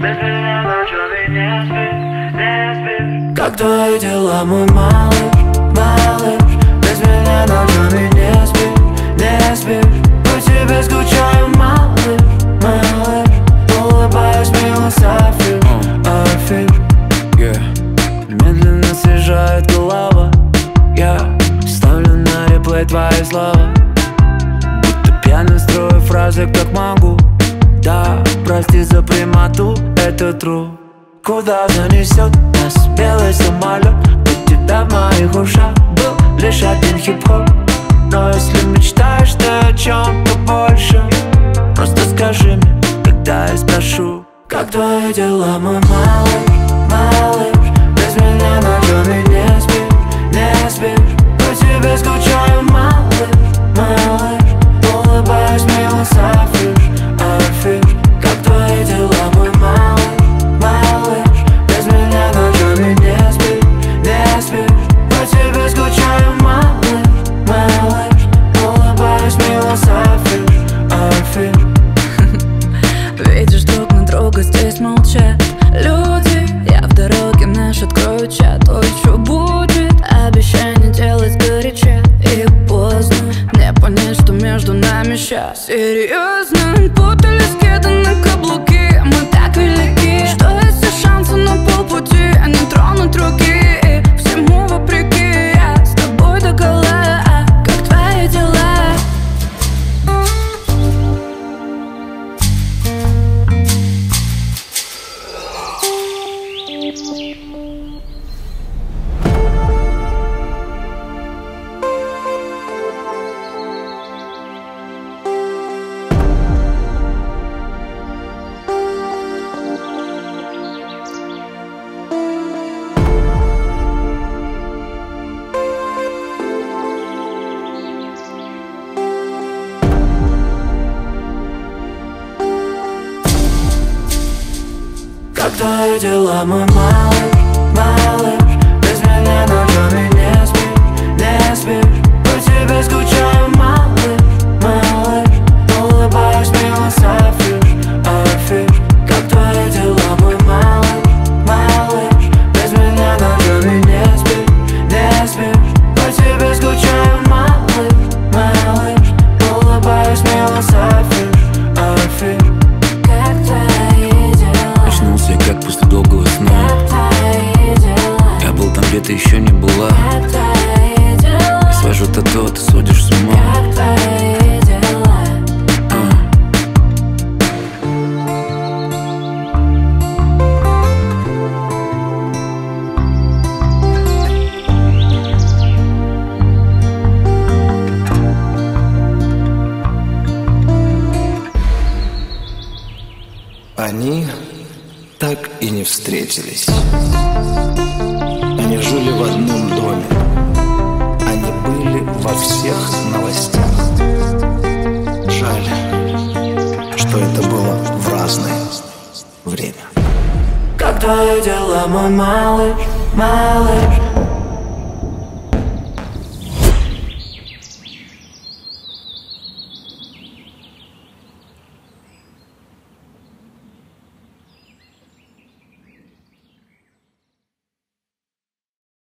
Без меня ночами не спишь, не спишь. Как твои дела, мой малыш, малыш? Без меня ночами не спишь, не спишь. По тебе скучаю, малыш, малыш. Улыбаюсь, мило, афиш, афиш. Медленно съезжает голова. Я ставлю на реплей твои слова, будто пьяно строю фразы, как могу. Да, прости за прямоту, это true. Куда занесет нас белый самолет? У тебя в моих ушах был лишь один хип-хоп. Но если мечтаешь ты о чем-то больше, просто скажи мне, когда я спрошу. Как твои дела, мой малыш, малыш? Без меня ночами не спишь, не спишь. По тебе скучаю, малыш, малыш. Улыбаюсь, мило, афиш, афиш. Как твои дела, мой малыш, малыш? Без меня ночами не спишь, не спишь. По тебе скучаю, малыш, малыш. Улыбаюсь, мило, афиш, афиш. Видишь, друг на друга здесь молчат люди. Я в дороге, наш открою чат. Ой, что будет? Обещание делать сгоряча. И поздно мне понять, что между нами щас серьезно. Путались кеды на каблуки. Мы так велики, что есть все шансы на полпути, а не тронуть руки. И всему вопреки я с тобой догола. Как твои дела? Как твои дела, мой малыш, малыш? Без меня ночами не спишь, не спишь. По тебе скучаю, малыш, малыш. Улыбаюсь, мило, афиш, афиш. Как твои дела, мой малыш, малыш? Без меня ночами не спишь, не спишь. По тебе скучаю, малыш, малыш. Улыбаюсь, мило, афиш, афиш. Как после долгого сна. Я был там, где ты еще не была. Я свожу тату, ты сводишь с ума. Они так и не встретились. Они жили в одном доме. Они были во всех новостях. Жаль, что это было в разное время. Как твои дела, мой малыш, малыш?